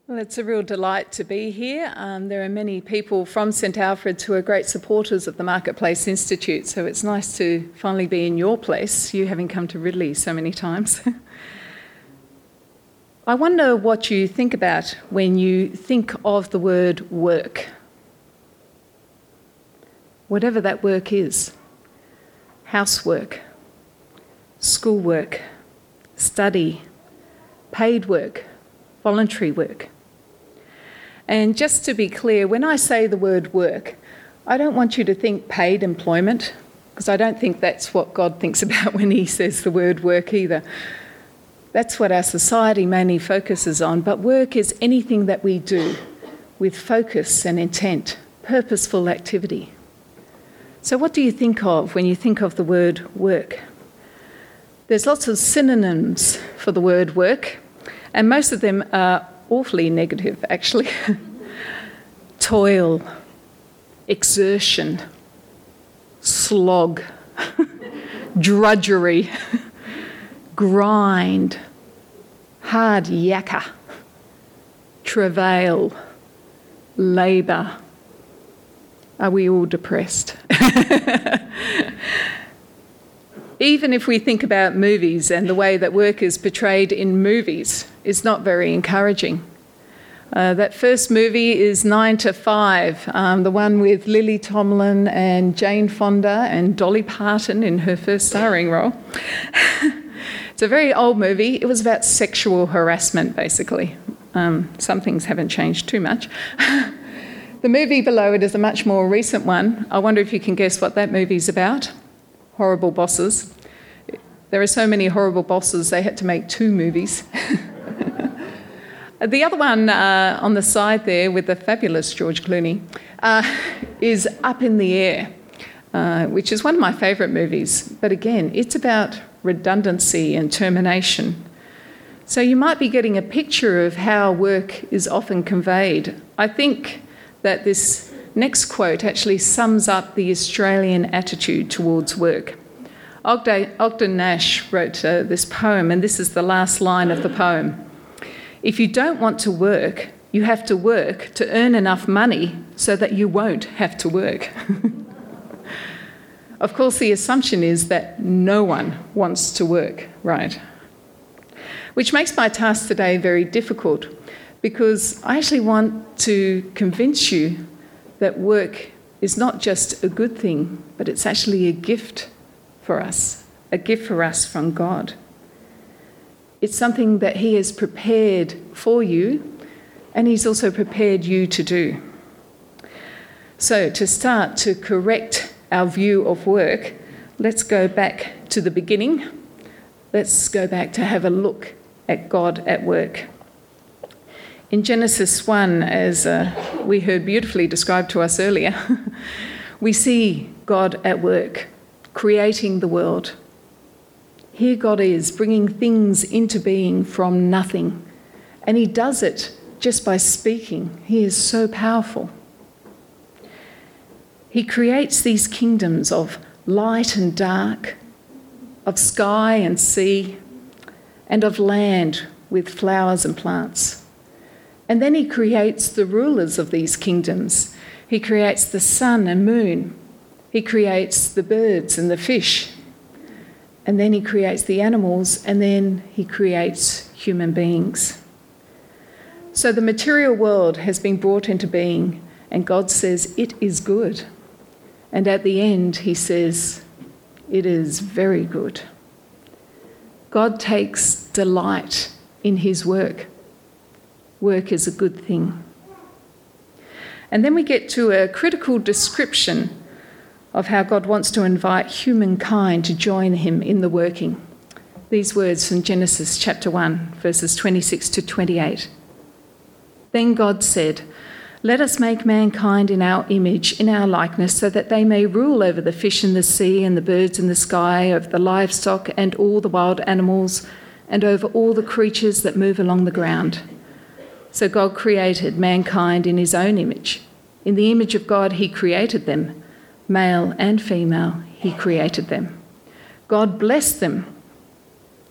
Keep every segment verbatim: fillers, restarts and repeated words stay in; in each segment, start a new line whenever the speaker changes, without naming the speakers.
Well, it's a real delight to be here. Um, there are many people from St Alfred's who are great supporters of the Marketplace Institute, so it's nice to finally be in your place, you having come to Ridley so many times. I wonder what you think about when you think of the word work. Whatever that work is. Housework, schoolwork, study, paid work, voluntary work. And just to be clear, when I say the word work, I don't want you to think paid employment, because I don't think that's what God thinks about when he says the word work either. That's what our society mainly focuses on, but work is anything that we do with focus and intent, purposeful activity. So what do you think of when you think of the word work? There's lots of synonyms for the word work, and most of them are awfully negative, actually. Toil, exertion, slog, drudgery, grind, hard yakka, travail, labour. Are we all depressed? Even if we think about movies and the way that work is portrayed in movies, it's not very encouraging. Uh, that first movie is Nine to Five, um, the one with Lily Tomlin and Jane Fonda and Dolly Parton in her first starring role. It's a very old movie. It was about sexual harassment, basically. Um, some things haven't changed too much. The movie below it is a much more recent one. I wonder if you can guess what that movie's about. Horrible Bosses. There are so many horrible bosses, they had to make two movies. The other one uh, on the side there with the fabulous George Clooney uh, is Up in the Air, uh, which is one of my favourite movies. But again, it's about redundancy and termination. So you might be getting a picture of how work is often conveyed. I think that this next quote actually sums up the Australian attitude towards work. Ogden Nash wrote uh, this poem, and this is the last line of the poem. If you don't want to work, you have to work to earn enough money so that you won't have to work. Of course, the assumption is that no one wants to work, right? Which makes my task today very difficult, because I actually want to convince you that work is not just a good thing, but it's actually a gift for us, a gift for us from God. It's something that he has prepared for you, and he's also prepared you to do. So to start to correct our view of work, let's go back to the beginning. Let's go back to have a look at God at work. In Genesis one, as uh, we heard beautifully described to us earlier, we see God at work, creating the world. Here God is, bringing things into being from nothing, and he does it just by speaking. He is so powerful. He creates these kingdoms of light and dark, of sky and sea, and of land with flowers and plants. And then he creates the rulers of these kingdoms. He creates the sun and moon. He creates the birds and the fish. And then he creates the animals, and then he creates human beings. So the material world has been brought into being, and God says it is good. And at the end, he says it is very good. God takes delight in his work. Work is a good thing. And then we get to a critical description of how God wants to invite humankind to join him in the working. These words from Genesis chapter one, verses twenty-six to twenty-eight. Then God said, "Let us make mankind in our image, in our likeness, so that they may rule over the fish in the sea and the birds in the sky, over the livestock and all the wild animals, and over all the creatures that move along the ground." So God created mankind in his own image. In the image of God he created them. Male and female, he created them. God blessed them,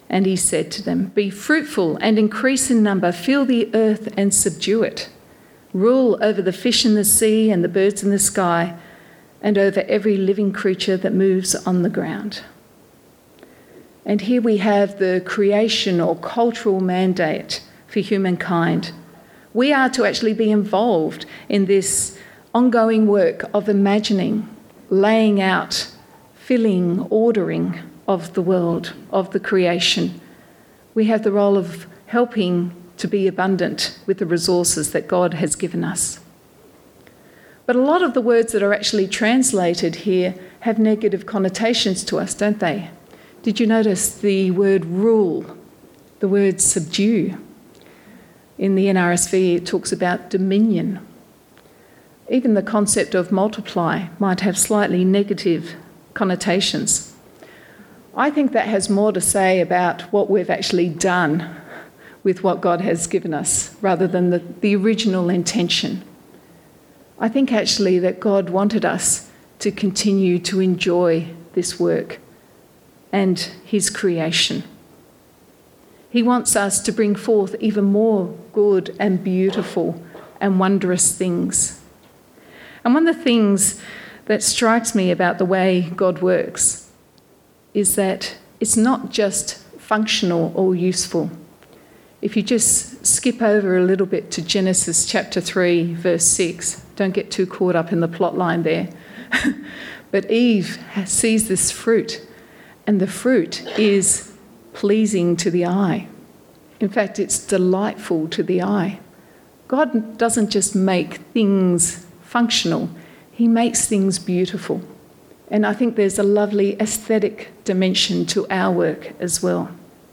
And he said to them, "Be fruitful and increase in number, fill the earth and subdue it. Rule over the fish in the sea and the birds in the sky, and over every living creature that moves on the ground." And here we have the creation or cultural mandate for humankind. We are to actually be involved in this ongoing work of imagining, laying out, filling, ordering of the world, of the creation. We have the role of helping to be abundant with the resources that God has given us. But a lot of the words that are actually translated here have negative connotations to us, don't they? Did you notice the word rule, the word subdue? In the N R S V, it talks about dominion. Even the concept of multiply might have slightly negative connotations. I think that has more to say about what we've actually done with what God has given us rather than the, the original intention. I think actually that God wanted us to continue to enjoy this work and his creation. He wants us to bring forth even more good and beautiful and wondrous things. And one of the things that strikes me about the way God works is that it's not just functional or useful. If you just skip over a little bit to Genesis chapter three, verse six, don't get too caught up in the plot line there. But Eve sees this fruit, and the fruit is pleasing to the eye. In fact, it's delightful to the eye. God doesn't just make things functional, he makes things beautiful. And I think there's a lovely aesthetic dimension to our work as well.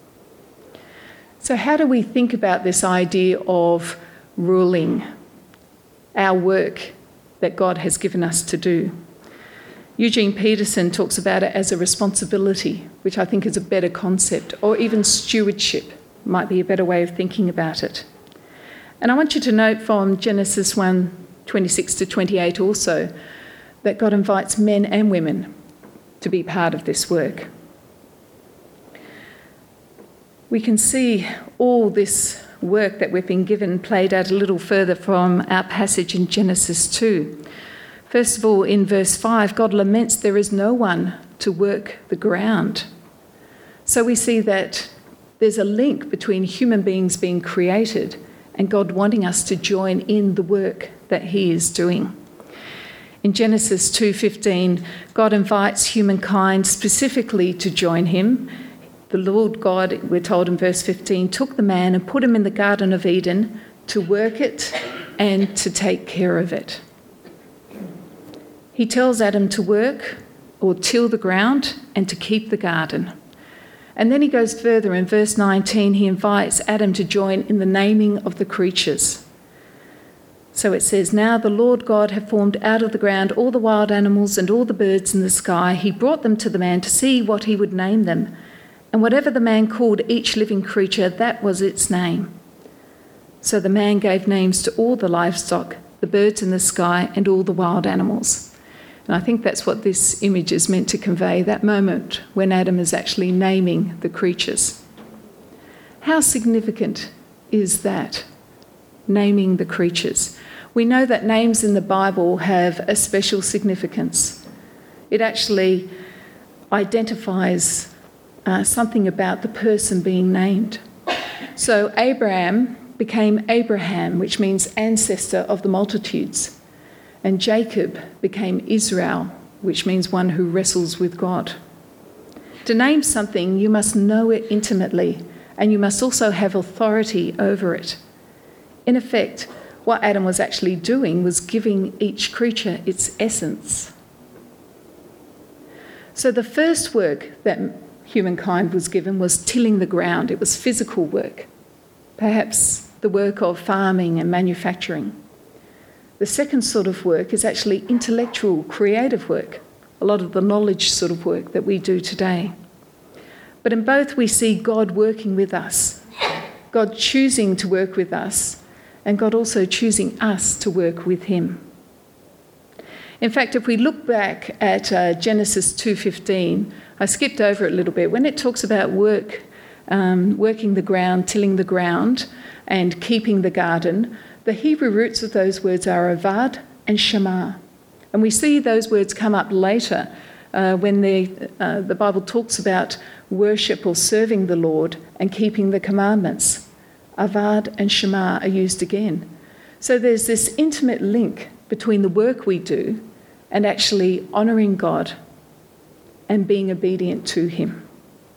So how do we think about this idea of ruling our work that God has given us to do? Eugene Peterson talks about it as a responsibility, which I think is a better concept, or even stewardship might be a better way of thinking about it. And I want you to note from Genesis one, twenty-six to twenty-eight also, that God invites men and women to be part of this work. We can see all this work that we've been given played out a little further from our passage in Genesis two. First of all, in verse five, God laments there is no one to work the ground. So we see that there's a link between human beings being created and God wanting us to join in the work that he is doing. In Genesis two fifteen, God invites humankind specifically to join him. The Lord God, we're told in verse fifteen, took the man and put him in the Garden of Eden to work it and to take care of it. He tells Adam to work or till the ground and to keep the garden. And then he goes further. In verse nineteen, he invites Adam to join in the naming of the creatures. So it says, "Now the Lord God had formed out of the ground all the wild animals and all the birds in the sky. He brought them to the man to see what he would name them. And whatever the man called each living creature, that was its name. So the man gave names to all the livestock, the birds in the sky, and all the wild animals." And I think that's what this image is meant to convey, that moment when Adam is actually naming the creatures. How significant is that, naming the creatures? We know that names in the Bible have a special significance. It actually identifies uh, something about the person being named. So Abraham became Abraham, which means ancestor of the multitudes. And Jacob became Israel, which means one who wrestles with God. To name something, you must know it intimately, and you must also have authority over it. In effect, what Adam was actually doing was giving each creature its essence. So the first work that humankind was given was tilling the ground. It was physical work, perhaps the work of farming and manufacturing. The second sort of work is actually intellectual, creative work, a lot of the knowledge sort of work that we do today. But in both we see God working with us, God choosing to work with us, and God also choosing us to work with him. In fact, if we look back at uh, Genesis two fifteen, I skipped over it a little bit. When it talks about work um, working the ground, tilling the ground, and keeping the garden, the Hebrew roots of those words are avad and shema. And we see those words come up later uh, when the, uh, the Bible talks about worship or serving the Lord and keeping the commandments. Avad and shema are used again. So there's this intimate link between the work we do and actually honouring God and being obedient to him.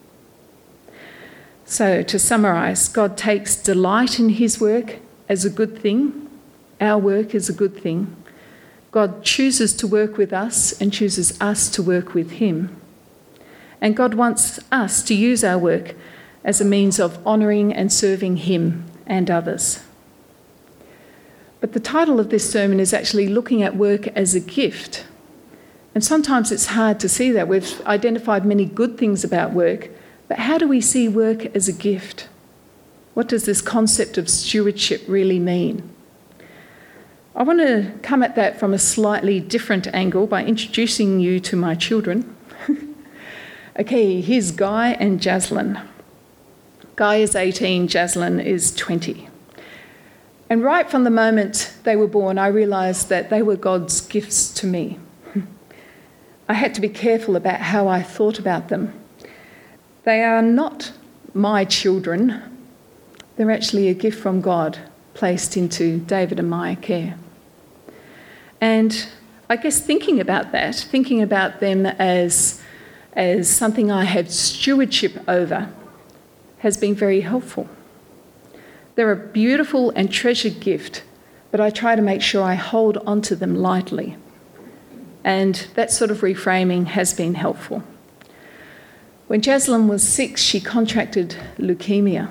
So to summarise, God takes delight in his work as a good thing. Our work is a good thing. God chooses to work with us and chooses us to work with him. And God wants us to use our work as a means of honouring and serving him and others. But the title of this sermon is actually looking at work as a gift. And sometimes it's hard to see that. We've identified many good things about work, but how do we see work as a gift? What does this concept of stewardship really mean? I want to come at that from a slightly different angle by introducing you to my children. Okay, here's Guy and Jaslyn. Guy is eighteen, Jaslyn is twenty. And right from the moment they were born, I realised that they were God's gifts to me. I had to be careful about how I thought about them. They are not my children. They're actually a gift from God placed into David and my care. And I guess thinking about that, thinking about them as, as something I have stewardship over, has been very helpful. They're a beautiful and treasured gift, but I try to make sure I hold onto them lightly. And that sort of reframing has been helpful. When Jaslyn was six, she contracted leukemia.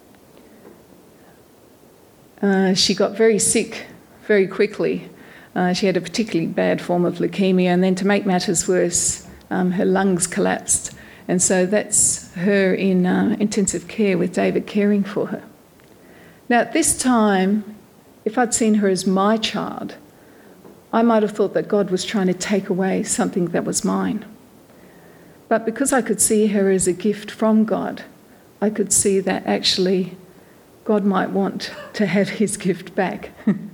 Uh, she got very sick very quickly. Uh, she had a particularly bad form of leukemia, and then to make matters worse, um, her lungs collapsed. And so that's her in uh, intensive care with David caring for her. Now, at this time, if I'd seen her as my child, I might have thought that God was trying to take away something that was mine. But because I could see her as a gift from God, I could see that actually God might want to have his gift back.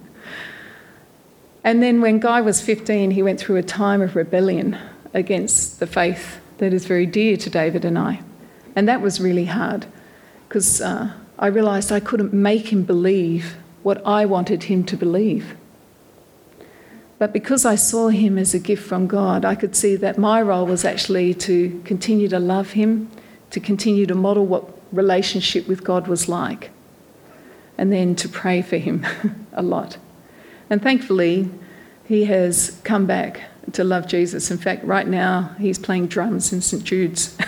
And then when Guy was fifteen, he went through a time of rebellion against the faith that is very dear to David and I. And that was really hard because uh, I realised I couldn't make him believe what I wanted him to believe. But because I saw him as a gift from God, I could see that my role was actually to continue to love him, to continue to model what relationship with God was like, and then to pray for him a lot. And thankfully, he has come back to love Jesus. In fact, right now, he's playing drums in St Jude's.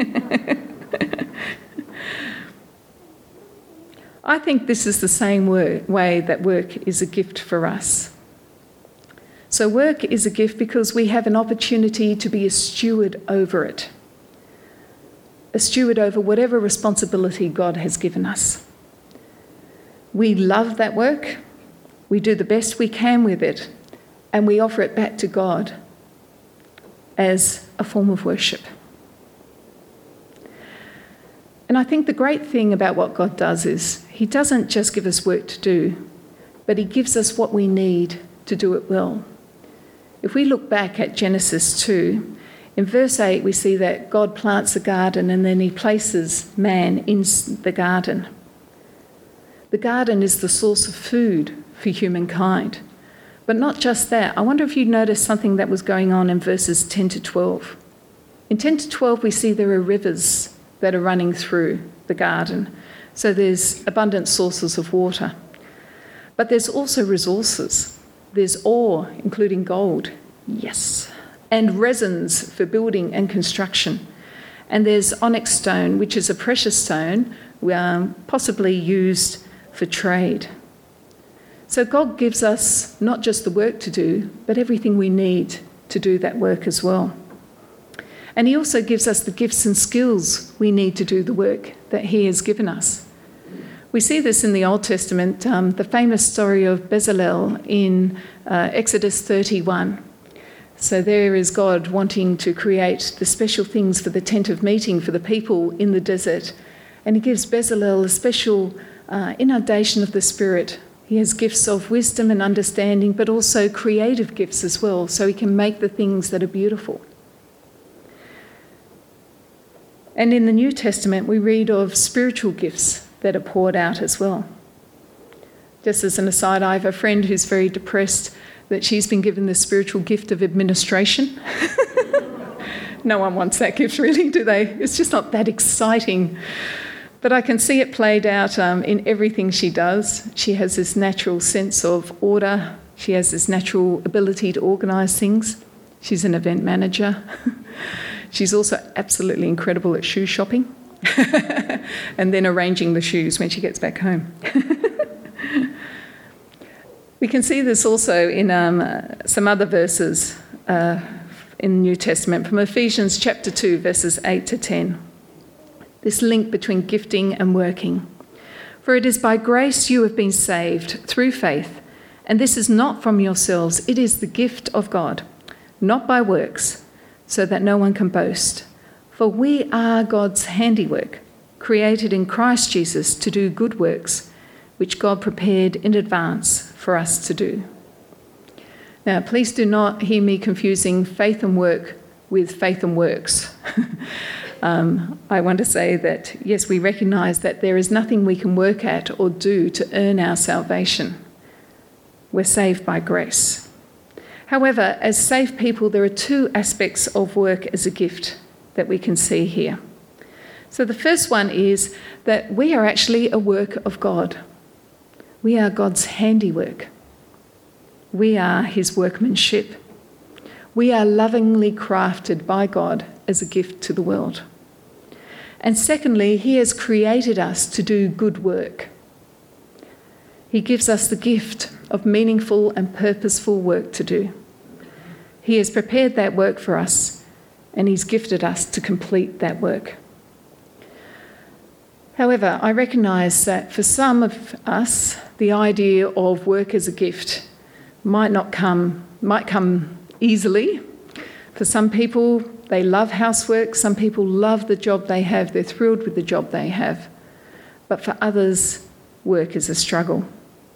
I think this is the same way that work is a gift for us. So work is a gift because we have an opportunity to be a steward over it, a steward over whatever responsibility God has given us. We love that work, we do the best we can with it, and we offer it back to God as a form of worship. And I think the great thing about what God does is he doesn't just give us work to do, but he gives us what we need to do it well. If we look back at Genesis two, in verse eight we see that God plants a garden and then he places man in the garden. The garden is the source of food for humankind. But not just that. I wonder if you noticed something that was going on in verses ten to twelve. In ten to twelve we see there are rivers that are running through the garden. So there's abundant sources of water. But there's also resources. There's ore, including gold, yes, and resins for building and construction. And there's onyx stone, which is a precious stone, um, possibly used for trade. So God gives us not just the work to do, but everything we need to do that work as well. And he also gives us the gifts and skills we need to do the work that he has given us. We see this in the Old Testament, um, the famous story of Bezalel in uh, Exodus thirty-one. So there is God wanting to create the special things for the tent of meeting for the people in the desert. And he gives Bezalel a special uh, inundation of the Spirit. He has gifts of wisdom and understanding, but also creative gifts as well, so he can make the things that are beautiful. And in the New Testament, we read of spiritual gifts that are poured out as well. Just as an aside, I have a friend who's very depressed that she's been given the spiritual gift of administration. No one wants that gift, really, do they? It's just not that exciting. But I can see it played out um, in everything she does. She has this natural sense of order. She has this natural ability to organise things. She's an event manager. She's also absolutely incredible at shoe shopping and then arranging the shoes when she gets back home. We can see this also in um, uh, some other verses uh, in the New Testament, from Ephesians chapter two, verses eight to ten. This link between gifting and working. For it is by grace you have been saved through faith, and this is not from yourselves, it is the gift of God, not by works, so that no one can boast. For we are God's handiwork, created in Christ Jesus to do good works, which God prepared in advance for us to do. Now, please do not hear me confusing faith and work with faith and works. um, I want to say that, yes, we recognise that there is nothing we can work at or do to earn our salvation. We're saved by grace. However, as saved people, there are two aspects of work as a gift that we can see here. So the first one is that we are actually a work of God. We are God's handiwork. We are his workmanship. We are lovingly crafted by God as a gift to the world. And secondly, he has created us to do good work. He gives us the gift of meaningful and purposeful work to do. He has prepared that work for us, and he's gifted us to complete that work. However, I recognise that for some of us, the idea of work as a gift might not come, might come easily. For some people, they love housework. Some people love the job they have. They're thrilled with the job they have. But for others, work is a struggle.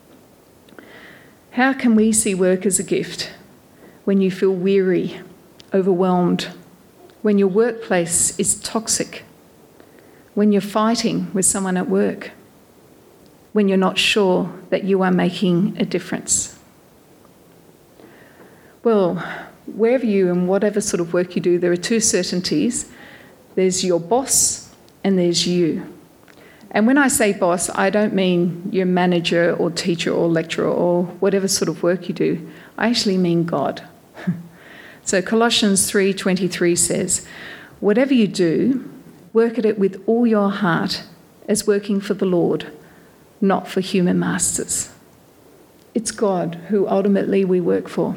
How can we see work as a gift when you feel weary, overwhelmed, when your workplace is toxic, when you're fighting with someone at work, when you're not sure that you are making a difference? Well, wherever you and whatever sort of work you do, there are two certainties. There's your boss and there's you. And when I say boss, I don't mean your manager or teacher or lecturer or whatever sort of work you do. I actually mean God. So Colossians three twenty-three says, whatever you do, work at it with all your heart as working for the Lord, not for human masters. It's God who ultimately we work for.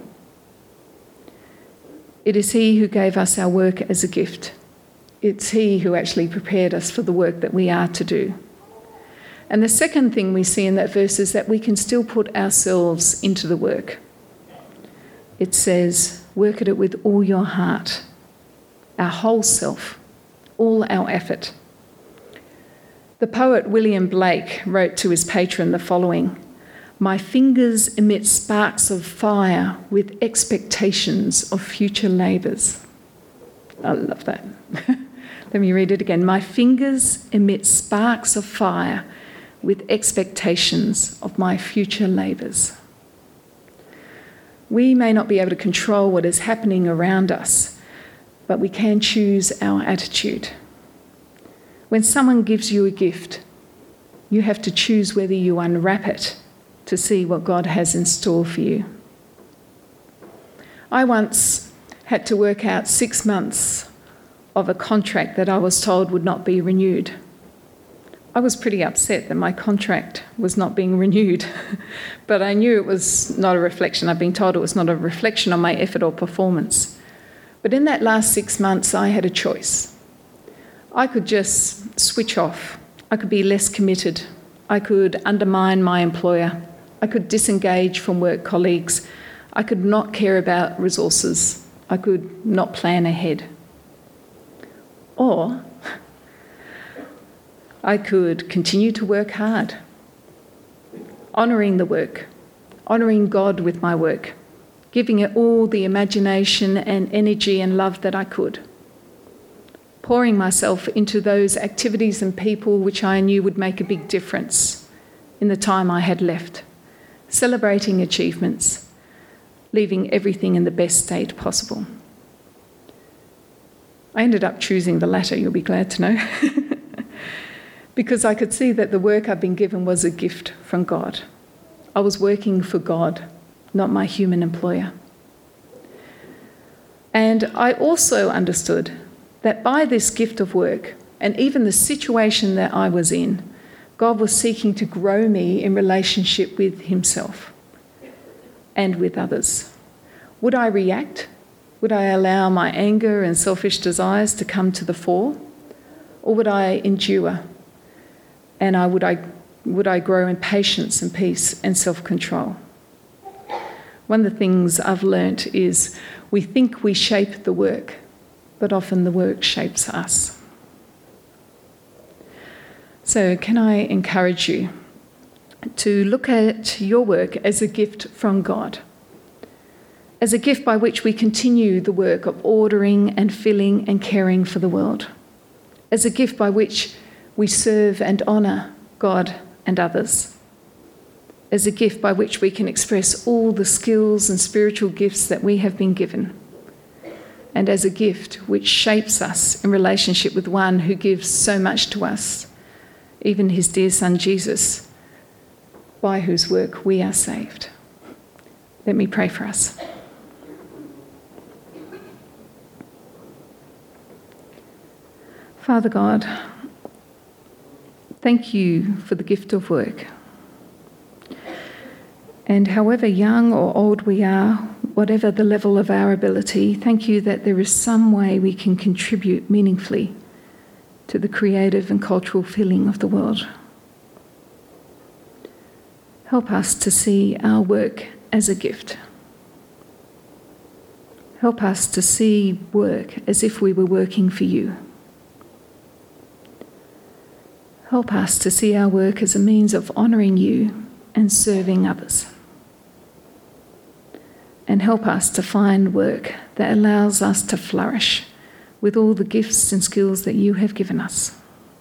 It is he who gave us our work as a gift. It's he who actually prepared us for the work that we are to do. And the second thing we see in that verse is that we can still put ourselves into the work. It says, work at it with all your heart, our whole self, all our effort. The poet William Blake wrote to his patron the following: my fingers emit sparks of fire with expectations of future labours. I love that. Let me read it again. My fingers emit sparks of fire with expectations of my future labours. We may not be able to control what is happening around us, but we can choose our attitude. When someone gives you a gift, you have to choose whether you unwrap it to see what God has in store for you. I once had to work out six months of a contract that I was told would not be renewed. I was pretty upset that my contract was not being renewed, but I knew it was not a reflection. I've been told it was not a reflection on my effort or performance. But in that last six months, I had a choice. I could just switch off. I could be less committed. I could undermine my employer. I could disengage from work colleagues. I could not care about resources. I could not plan ahead. Or I could continue to work hard, honouring the work, honouring God with my work, giving it all the imagination and energy and love that I could, pouring myself into those activities and people which I knew would make a big difference in the time I had left, celebrating achievements, leaving everything in the best state possible. I ended up choosing the latter, you'll be glad to know, because I could see that the work I'd been given was a gift from God. I was working for God, not my human employer. And I also understood that by this gift of work, and even the situation that I was in, God was seeking to grow me in relationship with himself and with others. Would I react? Would I allow my anger and selfish desires to come to the fore? Or would I endure? And I would I would I grow in patience and peace and self-control? One of the things I've learnt is we think we shape the work, but often the work shapes us. So can I encourage you to look at your work as a gift from God, as a gift by which we continue the work of ordering and filling and caring for the world, as a gift by which we serve and honour God and others, as a gift by which we can express all the skills and spiritual gifts that we have been given, and as a gift which shapes us in relationship with one who gives so much to us, even his dear son Jesus, by whose work we are saved. Let me pray for us. Father God, thank you for the gift of work. And however young or old we are, whatever the level of our ability, thank you that there is some way we can contribute meaningfully to the creative and cultural filling of the world. Help us to see our work as a gift. Help us to see work as if we were working for you. Help us to see our work as a means of honouring you and serving others. And help us to find work that allows us to flourish with all the gifts and skills that you have given us.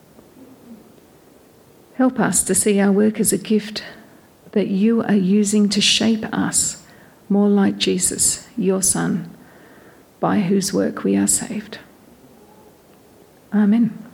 Help us to see our work as a gift that you are using to shape us more like Jesus, your Son, by whose work we are saved. Amen.